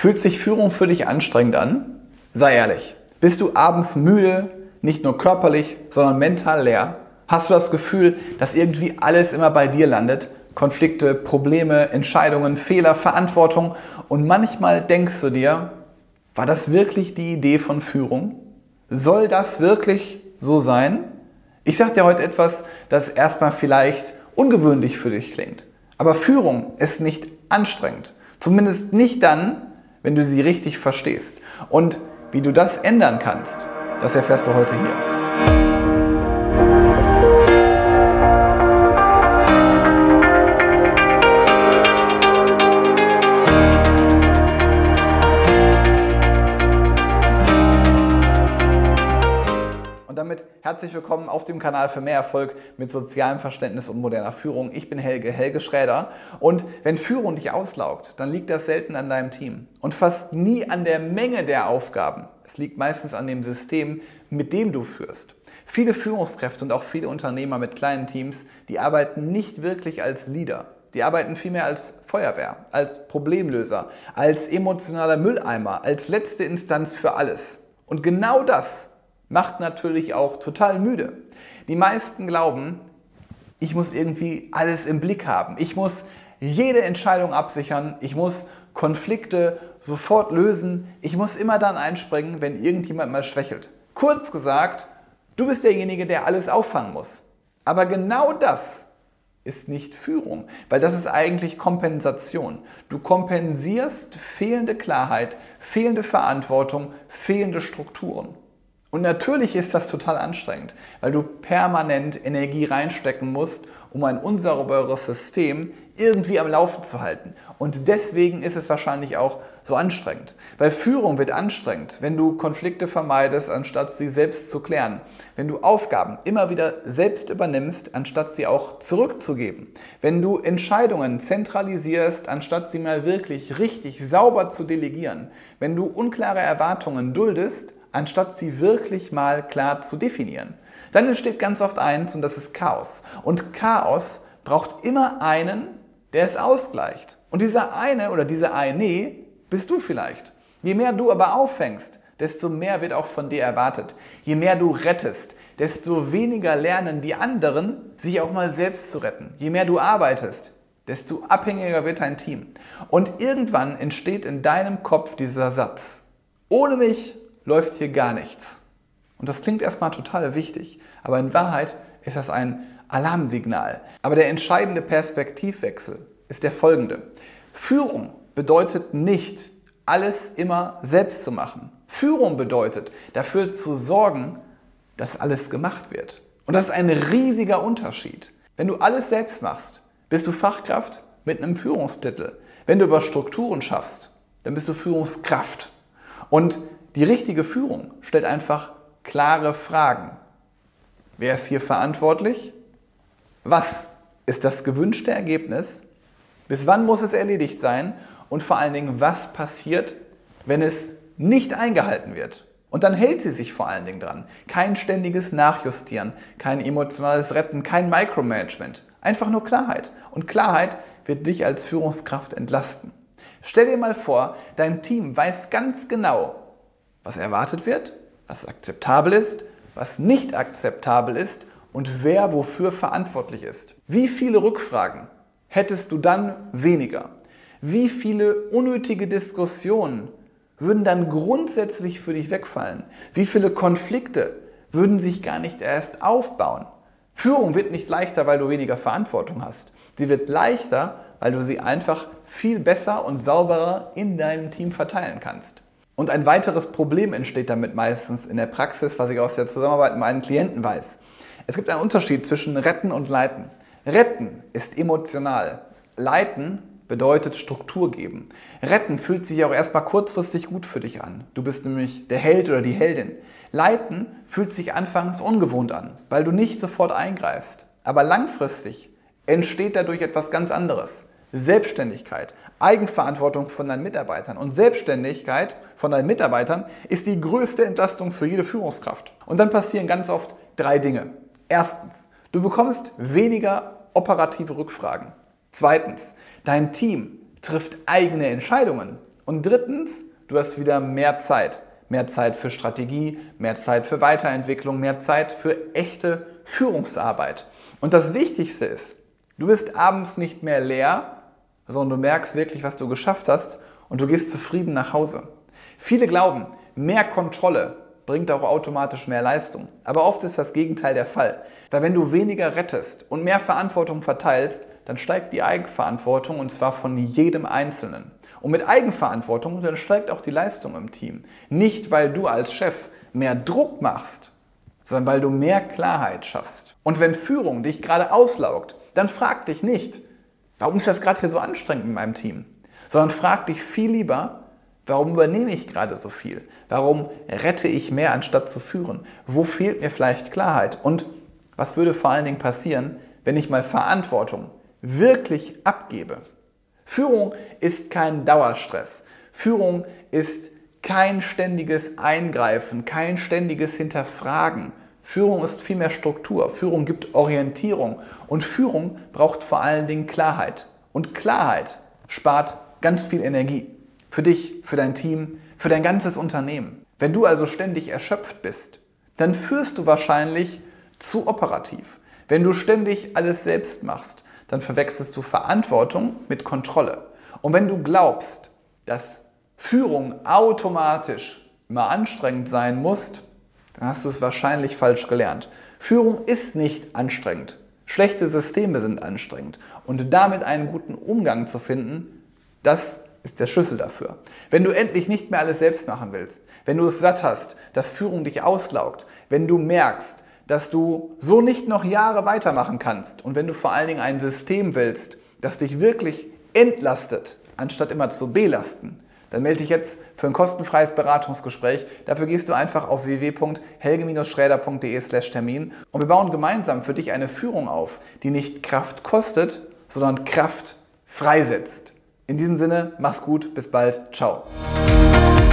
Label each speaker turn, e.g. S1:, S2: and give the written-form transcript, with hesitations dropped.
S1: Fühlt sich Führung für dich anstrengend an? Sei ehrlich. Bist du abends müde, nicht nur körperlich, sondern mental leer? Hast du das Gefühl, dass irgendwie alles immer bei dir landet? Konflikte, Probleme, Entscheidungen, Fehler, Verantwortung. Und manchmal denkst du dir, war das wirklich die Idee von Führung? Soll das wirklich so sein? Ich sage dir heute etwas, das erstmal vielleicht ungewöhnlich für dich klingt. Aber Führung ist nicht anstrengend. Zumindest nicht dann, wenn du sie richtig verstehst. Und wie du das ändern kannst, das erfährst du heute hier. Und damit herzlich willkommen auf dem Kanal für mehr Erfolg mit sozialem Verständnis und moderner Führung. Ich bin Helge Schräder, und wenn Führung dich auslaugt, dann liegt das selten an deinem Team und fast nie an der Menge der Aufgaben. Es liegt meistens an dem System, mit dem du führst. Viele Führungskräfte und auch viele Unternehmer mit kleinen Teams, die arbeiten nicht wirklich als Leader. Die arbeiten vielmehr als Feuerwehr, als Problemlöser, als emotionaler Mülleimer, als letzte Instanz für alles. Und genau das macht natürlich auch total müde. Die meisten glauben, ich muss irgendwie alles im Blick haben. Ich muss jede Entscheidung absichern. Ich muss Konflikte sofort lösen. Ich muss immer dann einspringen, wenn irgendjemand mal schwächelt. Kurz gesagt, du bist derjenige, der alles auffangen muss. Aber genau das ist nicht Führung, weil das ist eigentlich Kompensation. Du kompensierst fehlende Klarheit, fehlende Verantwortung, fehlende Strukturen. Und natürlich ist das total anstrengend, weil du permanent Energie reinstecken musst, um ein unsauberes System irgendwie am Laufen zu halten. Und deswegen ist es wahrscheinlich auch so anstrengend. Weil Führung wird anstrengend, wenn du Konflikte vermeidest, anstatt sie selbst zu klären. Wenn du Aufgaben immer wieder selbst übernimmst, anstatt sie auch zurückzugeben. Wenn du Entscheidungen zentralisierst, anstatt sie mal wirklich richtig sauber zu delegieren. Wenn du unklare Erwartungen duldest, anstatt sie wirklich mal klar zu definieren. Dann entsteht ganz oft eins, und das ist Chaos. Und Chaos braucht immer einen, der es ausgleicht. Und dieser eine oder diese eine bist du vielleicht. Je mehr du aber auffängst, desto mehr wird auch von dir erwartet. Je mehr du rettest, desto weniger lernen die anderen, sich auch mal selbst zu retten. Je mehr du arbeitest, desto abhängiger wird dein Team. Und irgendwann entsteht in deinem Kopf dieser Satz: Ohne mich läuft hier gar nichts. Und das klingt erstmal total wichtig, aber in Wahrheit ist das ein Alarmsignal. Aber der entscheidende Perspektivwechsel ist der folgende: Führung bedeutet nicht, alles immer selbst zu machen. Führung bedeutet, dafür zu sorgen, dass alles gemacht wird. Und das ist ein riesiger Unterschied. Wenn du alles selbst machst, bist du Fachkraft mit einem Führungstitel. Wenn du über Strukturen schaffst, dann bist du Führungskraft. Und die richtige Führung stellt einfach klare Fragen. Wer ist hier verantwortlich? Was ist das gewünschte Ergebnis? Bis wann muss es erledigt sein? Und vor allen Dingen, was passiert, wenn es nicht eingehalten wird? Und dann hält sie sich vor allen Dingen dran. Kein ständiges Nachjustieren, kein emotionales Retten, kein Micromanagement. Einfach nur Klarheit. Und Klarheit wird dich als Führungskraft entlasten. Stell dir mal vor, dein Team weiß ganz genau, was erwartet wird, was akzeptabel ist, was nicht akzeptabel ist und wer wofür verantwortlich ist. Wie viele Rückfragen hättest du dann weniger? Wie viele unnötige Diskussionen würden dann grundsätzlich für dich wegfallen? Wie viele Konflikte würden sich gar nicht erst aufbauen? Führung wird nicht leichter, weil du weniger Verantwortung hast. Sie wird leichter, weil du sie einfach viel besser und sauberer in deinem Team verteilen kannst. Und ein weiteres Problem entsteht damit meistens in der Praxis, was ich aus der Zusammenarbeit mit meinen Klienten weiß. Es gibt einen Unterschied zwischen Retten und Leiten. Retten ist emotional. Leiten bedeutet Struktur geben. Retten fühlt sich auch erstmal kurzfristig gut für dich an. Du bist nämlich der Held oder die Heldin. Leiten fühlt sich anfangs ungewohnt an, weil du nicht sofort eingreifst. Aber langfristig entsteht dadurch etwas ganz anderes. Selbstständigkeit, Eigenverantwortung von deinen Mitarbeitern. Und Selbstständigkeit von deinen Mitarbeitern ist die größte Entlastung für jede Führungskraft. Und dann passieren ganz oft 3 Dinge. Erstens, du bekommst weniger operative Rückfragen. Zweitens, dein Team trifft eigene Entscheidungen. Und drittens, du hast wieder mehr Zeit. Mehr Zeit für Strategie, mehr Zeit für Weiterentwicklung, mehr Zeit für echte Führungsarbeit. Und das Wichtigste ist, du bist abends nicht mehr leer, sondern du merkst wirklich, was du geschafft hast und du gehst zufrieden nach Hause. Viele glauben, mehr Kontrolle bringt auch automatisch mehr Leistung. Aber oft ist das Gegenteil der Fall. Weil wenn du weniger rettest und mehr Verantwortung verteilst, dann steigt die Eigenverantwortung und zwar von jedem Einzelnen. Und mit Eigenverantwortung, dann steigt auch die Leistung im Team. Nicht, weil du als Chef mehr Druck machst, sondern weil du mehr Klarheit schaffst. Und wenn Führung dich gerade auslaugt, dann frag dich nicht, warum ist das gerade hier so anstrengend in meinem Team? Sondern frag dich viel lieber, warum übernehme ich gerade so viel? Warum rette ich mehr, anstatt zu führen? Wo fehlt mir vielleicht Klarheit? Und was würde vor allen Dingen passieren, wenn ich mal Verantwortung wirklich abgebe? Führung ist kein Dauerstress. Führung ist kein ständiges Eingreifen, kein ständiges Hinterfragen. Führung ist vielmehr Struktur. Führung gibt Orientierung. Und Führung braucht vor allen Dingen Klarheit. Und Klarheit spart ganz viel Energie. Für dich, für dein Team, für dein ganzes Unternehmen. Wenn du also ständig erschöpft bist, dann führst du wahrscheinlich zu operativ. Wenn du ständig alles selbst machst, dann verwechselst du Verantwortung mit Kontrolle. Und wenn du glaubst, dass Führung automatisch immer anstrengend sein muss, dann hast du es wahrscheinlich falsch gelernt. Führung ist nicht anstrengend. Schlechte Systeme sind anstrengend. Und damit einen guten Umgang zu finden, das ist der Schlüssel dafür. Wenn du endlich nicht mehr alles selbst machen willst, wenn du es satt hast, dass Führung dich auslaugt, wenn du merkst, dass du so nicht noch Jahre weitermachen kannst und wenn du vor allen Dingen ein System willst, das dich wirklich entlastet, anstatt immer zu belasten, dann melde dich jetzt für ein kostenfreies Beratungsgespräch. Dafür gehst du einfach auf www.helge-schräder.de/Termin und wir bauen gemeinsam für dich eine Führung auf, die nicht Kraft kostet, sondern Kraft freisetzt. In diesem Sinne, mach's gut, bis bald, ciao.